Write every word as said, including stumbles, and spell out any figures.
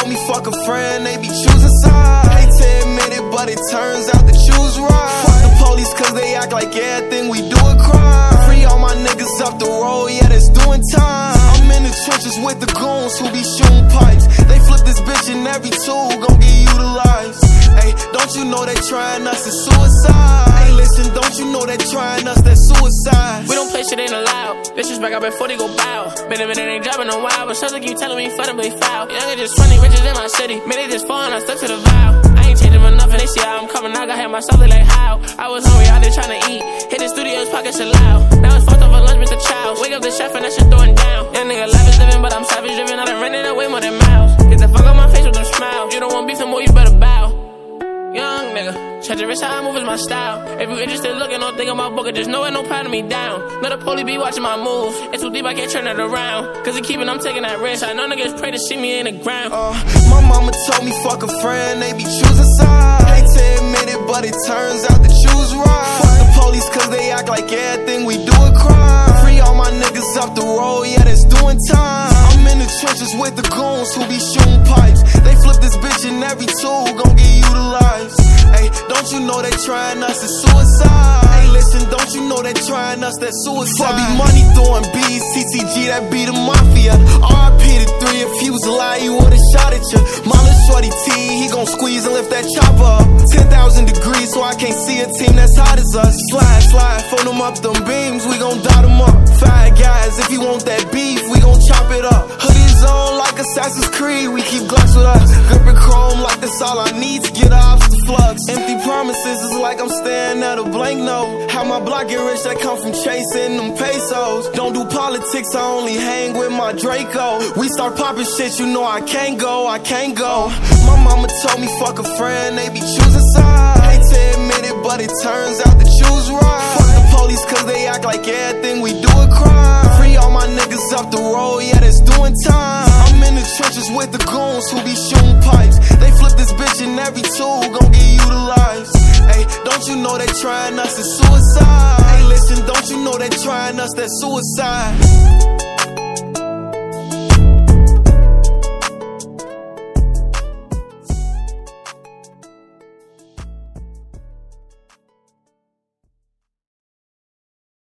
told me fuck a friend, they be choosing sides. Hate to admit it, but it turns out the choose right. Fuck the police cause they act like everything we do a crime. Free all my niggas up the road, yeah, that's doing time. I'm in the trenches with the goons who be shooting pipes. They flip this bitch and every tool gon' get utilized. Hey, don't you know they trying us to suicide? Hey, listen, don't you know they trying us that suicide? We don't play shit ain't allowed. Disrespect out before they go bow. Been a minute, ain't dropping a while, but something keep telling me fundamentally foul. Younger just twenty, riches in my city. Man, they just falling, I stuck to the vow. I ain't changing for nothing, they see how I'm coming. I got hit myself, they like how. I was hungry, out there trying to eat. Hit the studio's pockets shit loud. Now it's fucked up for lunch with the chows. Wake up the chef and that shit throwing down. Young nigga life is living, but I'm savage driven. I done rented away more than miles. Get the fuck out my face with them smiles. You don't want beef no more, you better bow. Young nigga, check the wrist, how I move is my style. If you interested looking, don't think of my book, just know it, no patting me down. Know the police be watching my moves. It's too deep, I can't turn it around. Cause it keeping, I'm taking that risk. I know niggas pray to see me in the ground. Uh, my mama told me fuck a friend, they be choosing sides. Hate to admit it, but it turns out the choose right. Fuck the police cause they act like everything we do a crime. Free all my niggas up the road, yeah, that's doing time. I'm in the trenches with the goons who be shooting pipes. They flip this bitch and every tool gon' get utilized. Hey, don't you know they trying us to suicide? Hey, listen, don't you know they trying us that suicide? Fuck be money throwing B's, T T G, that be the mafia. R I P to three, if he was alive, he would've shot at you. Mama shorty T, he gon' squeeze and lift that chopper up. ten thousand degrees, so I can't see a team that's hot as us. Slide, slide, phone them up, them beams, we gon' dot them up. Five guys, if you want that beef, we gon' chop it up. Hoodies on like Assassin's Creed, we keep Glocks with us. Gripping chrome like that's all I need to get off the flux. Empty promises is like I'm staring at a blank note. How my block get rich, that come from chasing them pesos. Don't do politics, I only hang with my Draco. We start popping shit, you know I can't go, I can't go. My mama told me fuck a friend, they be choosing sides. Hate to admit it, but it turns out the choose right. Fuck the police cause they act like everything we do a crime. Free all my niggas up the road, yeah, that's doing time. I'm in the trenches with the goons who be shooting pipes. They flip this bitch and every tool gon' get utilized. Hey, don't you know they trying us to suicide? Hey, listen, don't you know they trying us that suicide?